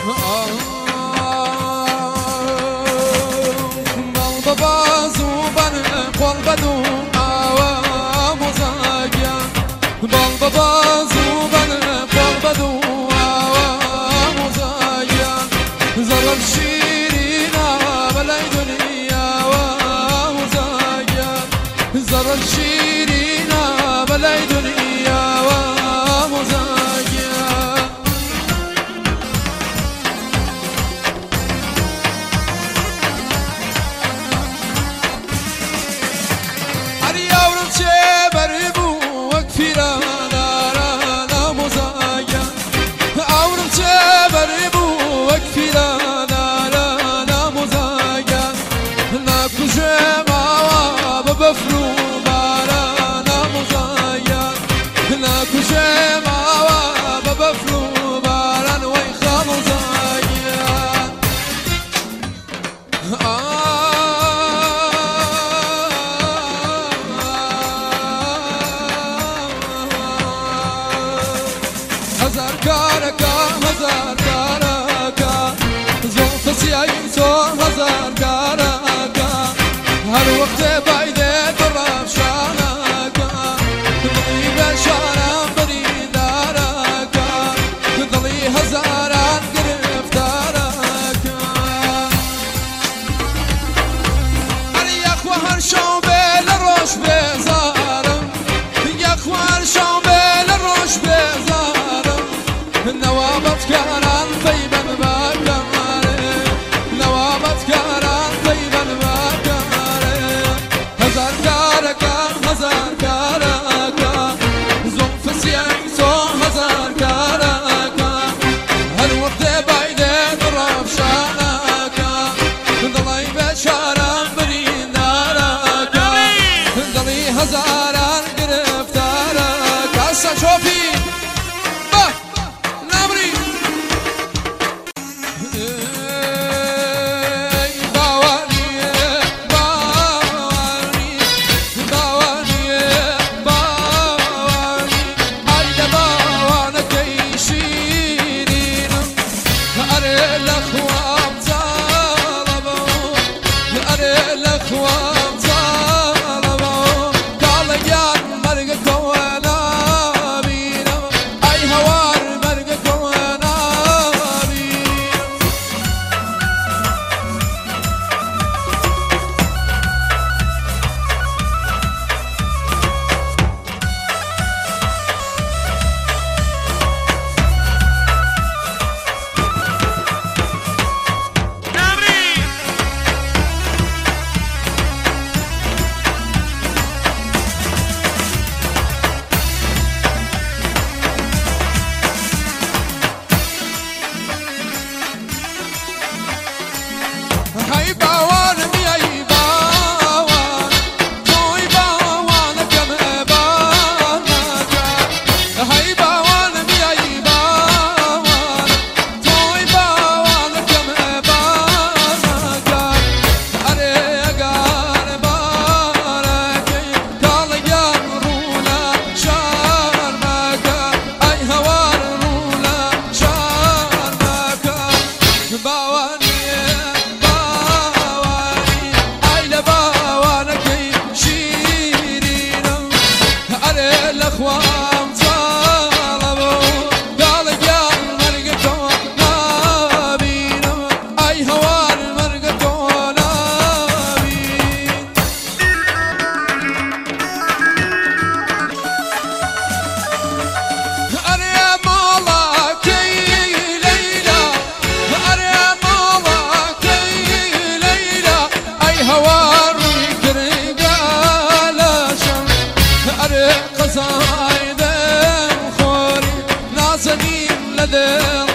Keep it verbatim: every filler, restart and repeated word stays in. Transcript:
بابا زوبان قل بدو آوا مزاجيا بابا زوبان قل بدو آوا مزاجيا زرب شيرينا بلاي دنيا ومزاجيا زرب شيرينا بلاي دنيا ومزاجيا هزار كاركا هزار كاركا زوف سيايم سو هزار كاركا هر وقت بايدة درب شانكا ضلي بشارم بريداركا ضلي هزاران قرفتاركا أري يا أخوة هر شو بيل روش بزارم يا أخوة هر شو بيل روش بزارم نوابت كاران طيبا باكاري نوابت كاران طيبا باكاري هزار كاركا هزار كاركا زنف سيانسو هزار كاركا هالوقت بايدة ضرب شانكا ضلي بشارم برين داركا ضلي هزاران قرفتاركا هسا شوفي قصايد خوري نازنين لدي